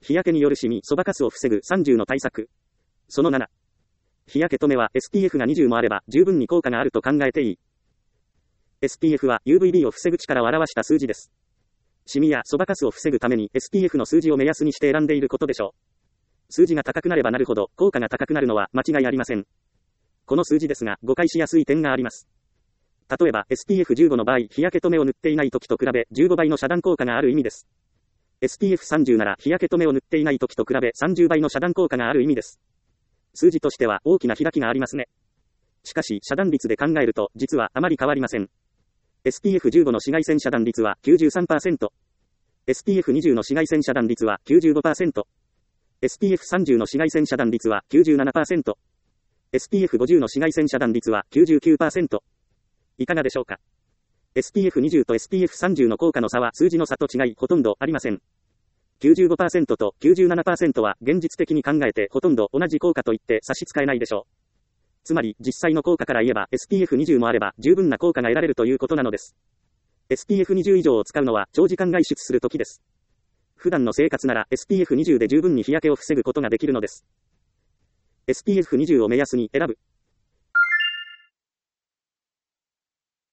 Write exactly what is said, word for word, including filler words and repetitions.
日焼けによるシミ、そばかすを防ぐさんじゅうの対策。そのなな。日焼け止めは エスピーエフ がにじゅうもあれば十分に効果があると考えていい。エスピーエフ は ユーブイビー を防ぐ力を表した数字です。シミやそばかすを防ぐために エスピーエフ の数字を目安にして選んでいることでしょう。数字が高くなればなるほど効果が高くなるのは間違いありません。この数字ですが誤解しやすい点があります。例えば エスピーエフじゅうご の場合、日焼け止めを塗っていない時と比べじゅうごばいの遮断効果がある意味です。エスピーエフさんじゅう なら日焼け止めを塗っていない時と比べさんじゅうばいの遮断効果がある意味です。数字としては大きな開きがありますね。しかし遮断率で考えると実はあまり変わりません。エスピーエフじゅうご の紫外線遮断率は きゅうじゅうさんパーセント。エスピーエフにじゅう の紫外線遮断率は きゅうじゅうごパーセント。エスピーエフさんじゅう の紫外線遮断率は きゅうじゅうななパーセント。エスピーエフごじゅう の紫外線遮断率は きゅうじゅうきゅうパーセント。いかがでしょうか。エスピーエフにじゅう と エスピーエフさんじゅう の効果の差は数字の差と違いほとんどありません。きゅうじゅうごパーセント と きゅうじゅうななパーセント は現実的に考えてほとんど同じ効果と言って差し支えないでしょう。つまり実際の効果から言えば エスピーエフにじゅう もあれば十分な効果が得られるということなのです。エスピーエフにじゅう 以上を使うのは長時間外出するときです。普段の生活なら エスピーエフにじゅう で十分に日焼けを防ぐことができるのです。エスピーエフにじゅう を目安に選ぶ。